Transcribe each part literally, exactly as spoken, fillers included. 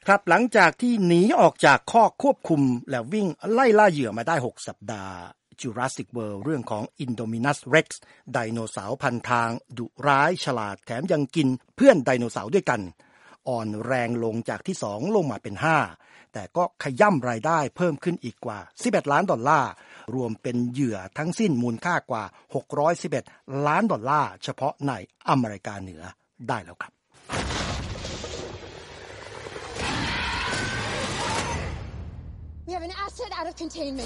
ครับหลังจากที่หนีออกจากคอกควบคุมและวิ่งไล่ล่าเหยื่อมาได้หกสัปดาห์ Jurassic World เรื่องของ Indominus Rex ไดโนเสาร์พันทางดุร้ายฉลาดแถมยังกินเพื่อนไดโนเสาร์ด้วยกันอ่อนแรงลงจากที่สองลงมาเป็นห้าแต่ก็ขย่ำรายได้เพิ่มขึ้นอีกกว่าสิบเอ็ดล้านดอลลาร์รวมเป็นเหยื่อทั้งสิ้นมูลค่ากว่าหกร้อยสิบเอ็ดล้านดอลลาร์เฉพาะในอเมริกาเหนือได้แล้วครับ We have an asset out of containment.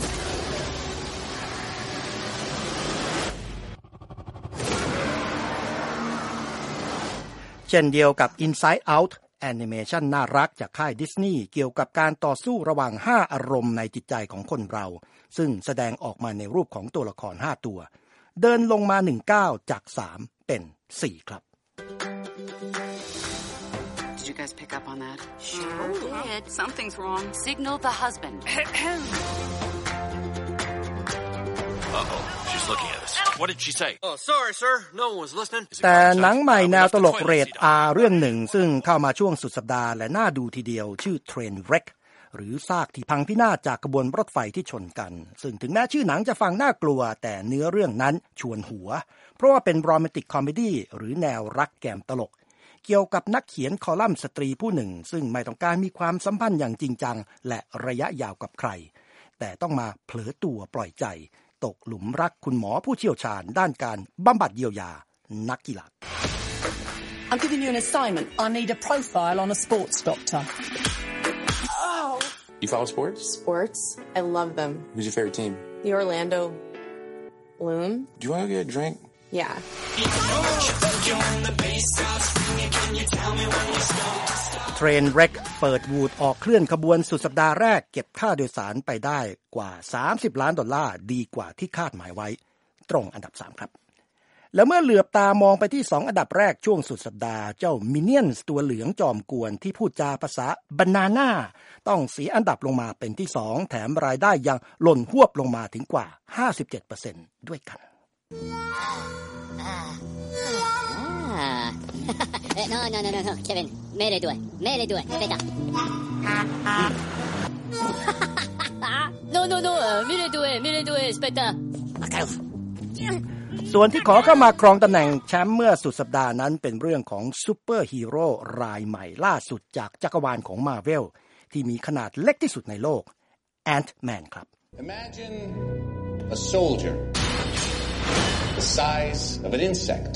เช่นเดียวกับ Inside Out แอนิเมชันน่ารักจากค่ายดิสนีย์เกี่ยวกับการต่อสู้ระหว่างห้าอารมณ์ในจิตใจของคนเราซึ่งแสดงออกมาในรูปของตัวละครห้าตัวเดินลงมาหนึ่งก้าวจากสามเป็นสี่ครับ Did you guys pick up on that? Sure did. Something's wrong. Signal the husband. Uh-oh. She's looking at us. What did she say? Oh, sorry, sir. No one was listening. แต่หนังใหม่แนวตลกเรท R เรื่องหนึ่งซึ่งเข้ามาช่วงสุดสัปดาห์และน่าดูทีเดียวชื่อ Trainwreck หรือซากที่พังพินาศจากขบวนรถไฟที่ชนกันซึ่งถึงแม้ชื่อหนังจะฟังน่ากลัวแต่เนื้อเรื่องนั้นชวนหัวเพราะว่าเป็นโรแมนติกคอมเมดี้หรือแนวรักแกมตลกเกี่ยวกับนักเขียนคอลัมน์สตรีผู้หนึ่งซึ่งไม่ต้องการมีความสัมพันธ์อย่างจริงจังและระยะยาวกับใครแต่ต้องมาเผลอตัวปล่อยใจตกหลุมรักคุณหมอผู้เชี่ยวชาญด้านการบำบัดเยียวยานักกีฬา I'm giving you an assignment. I need a profile on a sports doctor. Oh. You follow sports? Sports? I love them. Who's your favorite team? The Orlando Bloom. Do you want to get a drink? Yeah. Trainwreck เปิดวูดออกเคลื่อนขบวนสุดสัปดาห์แรกเก็บค่าโดยสารไปได้กว่าสามสิบล้านดอลลาร์ดีกว่าที่คาดหมายไว้ตรงอันดับสามครับแล้วเมื่อเหลือบตามองไปที่สองอันดับแรกช่วงสุดสัปดาห์เจ้า Minions ตัวเหลืองจอมกวนที่พูดจาภาษา Banana ต้องเสียอันดับลงมาเป็นที่สองแถมรายได้ยังหล่นหวบลงมาถึงกว่า ห้าสิบเจ็ดเปอร์เซ็นต์ ด้วยกัน No, no, no, no, no, Kevin. Me le due. Me le due. Aspetta. No, no, no. Me le due. Me le due. Aspetta. ส่วนที่ขอเข้ามาครองตำแหน่งแชมป์เมื่อสุดสัปดาห์นั้นเป็นเรื่องของซูเปอร์ฮีโร่รายใหม่ล่าสุดจากจักรวาลของ Marvel ที่มีขนาดเล็กที่สุดในโลก Ant-Man ครับ Imagine a soldier the size of an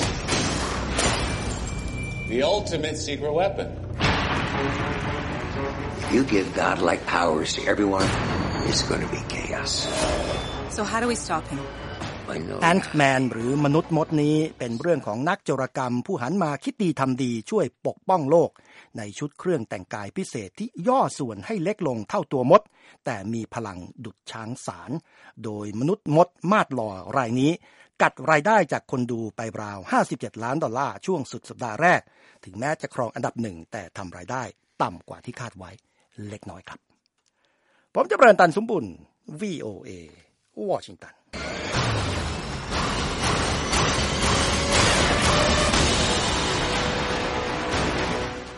insect.The ultimate secret weapon. If you give godlike powers to everyone, it's going to be chaos. So how do we stop him? Ant-Man หรือมนุษย์มดนี้เป็นเรื่องของนักโจรกรรมผู้หันมาคิดดีทำดีช่วยปกป้องโลกในชุดเครื่องแต่งกายพิเศษที่ย่อส่วนให้เล็กลงเท่าตัวมดแต่มีพลังดุจช้างสารโดยมนุษย์มดมาดหล่อรายนี้กัดรายได้จากคนดูไปราวห้าสิบเจ็ดล้านดอลลาร์ช่วงสุดสัปดาห์แรกถึงแม้จะครองอันดับหนึ่งแต่ทำรายได้ต่ำกว่าที่คาดไว้เล็กน้อยครับผมจะเริ่มตันสมบุญ วี โอ เอ วอชิงตัน